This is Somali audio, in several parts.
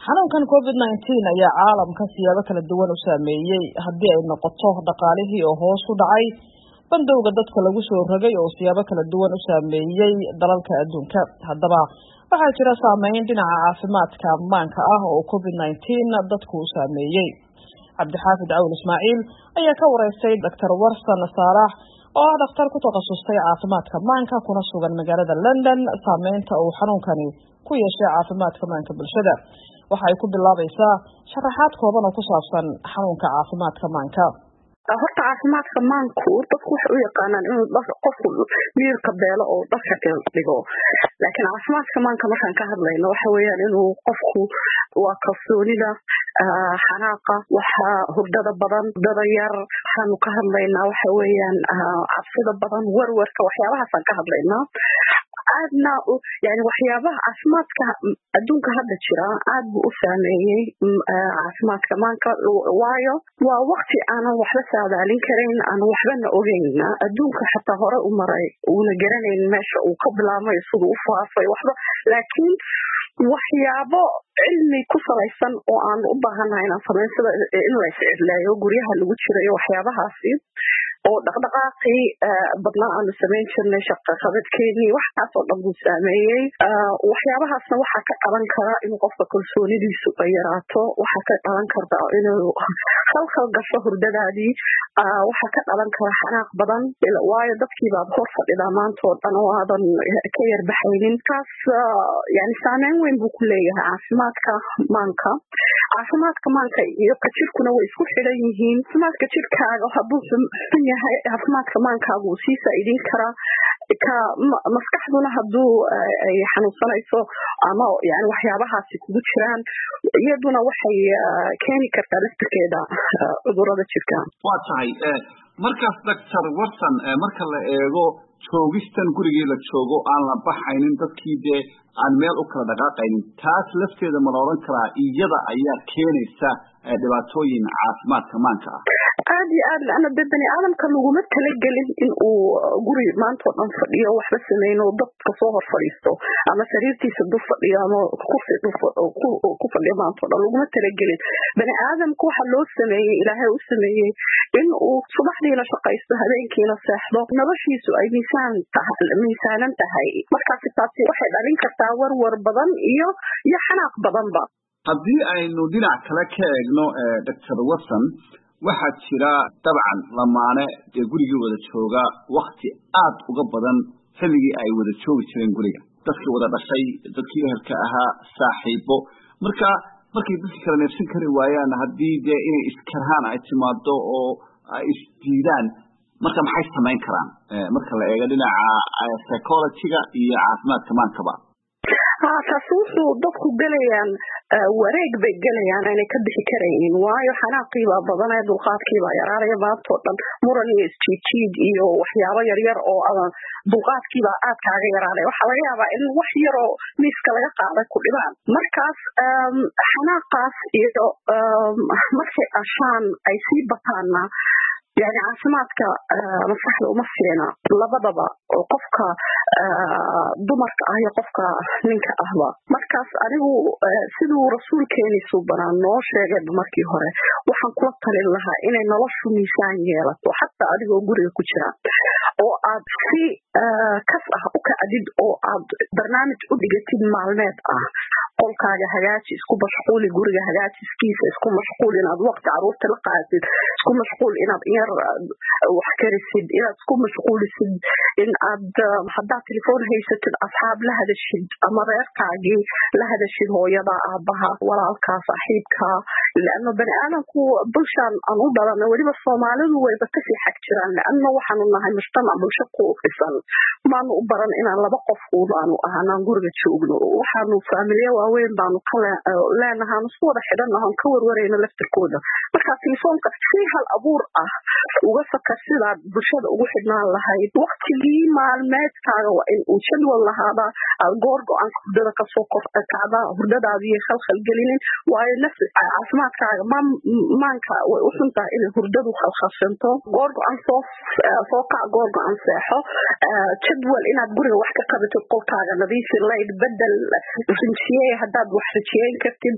xanuunkan COVID-19 ayaa caalamka siyaabo kala duwan u saameeyay haddii ay noqoto dhaqaalihii oo hoos u dhacay bandowga dadka lagu soo rogay oo siyaabo kala duwan u saameeyay dalalka adduunka. Haddaba waxaa jira saameyn dhinaca caafimaadka ammaanka ah oo COVID-19 dadku u saameeyay. Cabdixaafid Cawl Ismaaciil ayaa ka wareystay Dr. Warsan Saarax oo ah dhakhtar ku takhasustay caafimaadka ammaanka kuna sugan magaalada London saameynta uu xanuunkani ku yeeshay caafimaadka ammaanka bulshada. waxa ay ku bilaabaysaa sharaxaad kooban oo ku saabsan xanuunka caafimaadka ammaanka. horta caafimaadka ammaanku dadku waxay u yaqaanaan inuu qofku miirka beelo oo dadka dhigo, laakiin caafimaadka ammaanka markaan ka hadlayno waxa weeyaan inuu qofku waa kalsoonida, xanaaqa, waxa hurdada badan, hurdada yar, waxaanu ka hadlaynaa waxa weeyaan cabsida badan, warwarka, waxyaabahaasaan ka hadlaynaa. aadna yani waxyaabaha caafimaadka adduunka hadda jira aad buu u saameeyey caafimaadka ammaanka, waayo waa waqti aanan waxba saadaalin karayn, aanan waxbana ogeyn. adduunka xataa hore u maray uuna garanayn meesha uu ka bilaabmay, siduu u faafay waxba, laakiin waxyaabo cilmi ku salaysan oo aan u baahanahay inaan sameyn, sida in la iscirleeyo guryaha lagu jiro iyo waxyaabahaasi, oo dhaqdhaqaaqii badnaa aanu samayn jirnay, shaqaqabadkeennii, waxaas oo dhan buu saameeyey. waxyaabahaasna waxaa ka dhalan kara inuu qofka kalsoonidiisu ay yaraato, waxaa ka dhalan karta inuu khalkhal gasho hurdadaadii, waxaa ka dhalan kara xanaaq badan, waayo dadkii baad hor fadhidaa maanta oo dhan oo aadan ka yarbaxaynin. kaas yani saameyn weyn buu ku leeyahay caafimaadka maanka. caafimaadka maanka iyo ka jirkuna way isku xidhan yihiin. caafimaadka jirkaaga hadduu xun yahay, caafimaadka maankaaga wuu sii faa'iideyn karaa. maskaxduna hadduu ay xanuunsanayso ama yani waxyaabahaasi kugu jiraan, iyaduna waxay keeni kartaa laftirkeeda cudurada jirka. waa tahay markaas Dr. Warsan, marka la eego joogistan gurigii la joogo aan la baxaynin, dadkii dee aan meel u kala dhaqaaqaynin, taas lafteeda ma la odhan karaa iyada ayaa keenaysa dhibaatooyin caafimaadka maanka ah? aad iyo aad, laana de bani aadamka laguma talagelin in uu guri maanta oo dhan fadhiyo, waxba sameyno, dadka soo hor fadhiisto ama sariirtiisa dul fadhiyo ama kursi ku fadhiyo maanta oo dhan, laguma talagelin. bani aadamka waxa loo sameeyey, ilaahay u sameeyey in uu subaxdiina shaqaysto, habeenkiina seexdo, noloshiisu ay miisaanan tahay. markaasi taasi waxay dhalin kartaa warwar badan iyo xanaaq badanba. haddii aynu dhinac kale ka eegno Dr. Warsan, waxaa jira dabcan lamaane dee gurigii wada jooga wakti aad uga badan xilligii ay wada joogi jireen guriga, dadkii wada dhashay, dadkii ehelka ahaa, saaxiibo. markay dadkii kala neefsan kari waayaan, haddii dee inay iskarhaan ay timaado oo ay isdiidaan, marka maxay samayn karaan marka la eego dhinaca psychology-ga iyo caafimaadka maankaba? taasi wuxuu dadku gelayaan wareeg bay gelayaan, aanay ka bixi karaynin, waayo xanaaqiibaa badanaya, dulqaadkiibaa yaraanaya, maanta oo dhan muran iyo isjiijiid iyo waxyaabo yaryar oo dulqaadkiibaa aad kaaga yaraanaya. waxaa laga yaabaa in wax yaroo miiska laga qaaday ku dhibaan. markaas xanaaqaas iyo markay ashaan ay sii bataana, yani caafimaadka maskaxda uma fiicna labadaba, oo qofka dumarka ah iyo qofka ninka ahba. markaas anigu siduu rasuulkeeni suubanaa noo sheegay markii hore, waxaan kula talin lahaa inay noloshu miisaan yeelato, xataa adigoo guriga ku jira, oo aad si kas ah u kacdid, oo aad barnaamij u dhigatid maalmeed ah. qolkaaga hagaaji, isku mashquuli guriga hagaajiskiisa, isku mashquul inaad waqti caruurta la qaatid, isku mashquul inaad yar wax karisid, inaad isku mashquulisid in aad haddaad telefoon haysatid asxaab la hadashid, ama reerkaagii la hadashid, hooyada, aabaha, walaalkaa, saaxiibkaa. laanno bani aadamku bulshaan aan u dhalana, weliba soomaalidu wayba kasii xag jiraan, laanno waxaanu nahay mujtamac bulsho ku dhisan. maanu u baran inaan laba qof aanu ahaanaan guriga joogno, waxaanu faamilya waaweyn baanu leenahaan isku wada xidhannahan ka warwarayno laftirkooda. markaa telefoonka si hal abuur ah uga fakar sidaad bulshada ugu xidhnaan lahayd. waqtigii maalmeedkaaga waa in uu jadwal lahaadaa, aad goor go-aanka hurdada kasoo kacdaa, hurdadaadii khalkhalgelinin, waayo caafimaadkaaga maanka way u xun tahay inay hurdadu khalkhalsanto. goor go-aan soo kac, goor go-aan seexo, jadwal inaad guriga wax ka qabatid, qolkaaga nadiifi, layd bedel, rinjiye haddaad wax rijiyeyn kartid, wax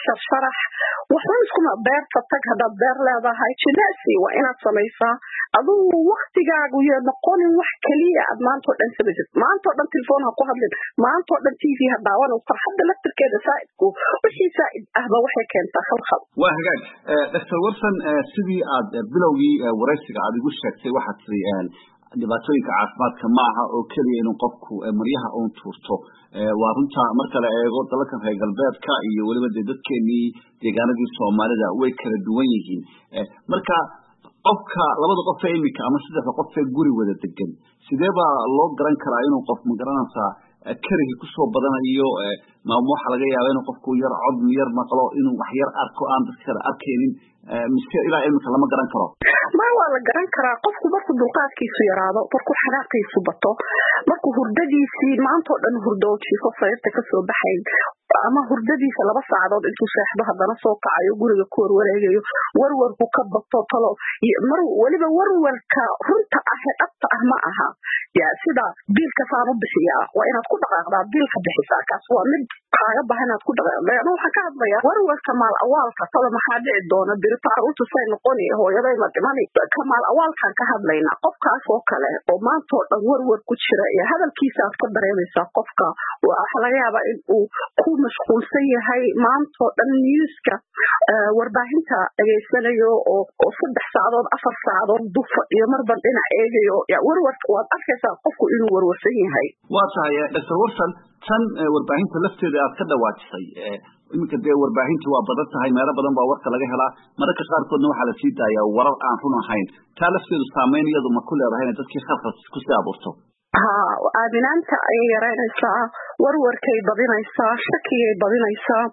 sharax waxba iskuma beerta tag haddaad beer leedahay jimacsi waa inaad samaysaa adugu waktigaagu iyo noqonin wax keliya aad maantoo dhan samaysid maantoo dhan telefoon ha ku hadlin maantoo dhan tv ha daawan farxadda laftirkeeda saa'idku wixii saa'id ahba waxay keentaa khalkhal waa hagaag dr watson sidii aad bilowgii waraysiga aad igu sheegtay waxaad tiri dhibaatooyinka caafimaadka ma aha oo keliya inuu qofku maryaha uun tuurto waa runta marka la eego dalalkan reer galbeedka iyo weliba dee dadkeenii deegaanadii soomaalida way kala duwan yihiin marka qofka labada qof ee imika ama saddexda qof ee guri wada degan sidee baa loo garan karaa inuu qof magaranaysaa karihii kusoo badanayo waxaa laga yaaba inuu qofku yar cod yar maqlo inuu wax yar arko aan dadka kale arkaynin mise ilaa imika lama garan karo ma waa la garan karaa qofku markuu dulqaadkiisu yaraado markuu xanaaqiisu bato markuu hurdadiisii maantoo dhan hurdo jiifo sariirta kasoo baxayn ama hurdadiisa 2 saacadood intuu seexdo haddana soo kacayo guriga ku warwareegayo warwarku ka bato talo weliba warwarka runta ah ee dhabta ah ma aha yaa sida biilka saan u bixiyaa waa inaad ku dhaqaaqdaa biilka bixisaa kaas waa mid kaaga bahan inaad ku dhaqaaqdaa ama waxaan ka hadlayaa warwarka maal awaalka tada maxaa dhici doona biritaar utu say noqoni hooyaday ma dhimani ka maal awaalkaan ka hadlaynaa qofkaas oo kale oo maantoo dhan warwar ku jira iyo hadalkiisa aad ka dareemaysaa qofka waxaa laga yaabaa in uu ku mashquulsan yahay maantoo dhan newska warbaahinta dhageysanayo oo 3 saacadood 4 saacadood dufa iyo marban dhinac eegayo warwarka waad arkaysaa qofku inuu warwarsan yahay waa tahay dr watson tan warbaahinta lafteeda aad ka dhawaajisay iminka dee warbaahinta waa badan tahay meelo badan baa warka laga helaa mararka qaarkoodna waxaa la sii daayaa warar aan run ahayn taa lafteedu saameyn iyadu ma ku leedahay inay dadkii khalkhal kusii abuurto aaminaanta ayay yaraynaysaa warwarkay badinaysaa shakigay badinaysaa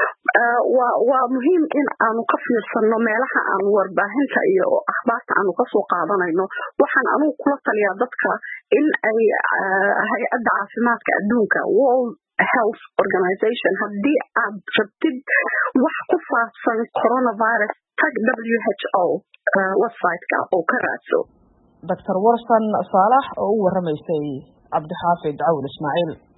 waa muhiim in aanu ka fiirsano meelaha aanu warbaahinta iyo akhbaarta aanu kasoo qaadanayno waxaan anugu kula taliyaa dadka in ay hay-adda caafimaadka adduunka World Health Organization haddii aad rabtid wax ku saabsan coronavirus tag WHO website-ka oo ka raadso dr watson saalax oo u waramaysay cabdixaafid cawl ismaaciil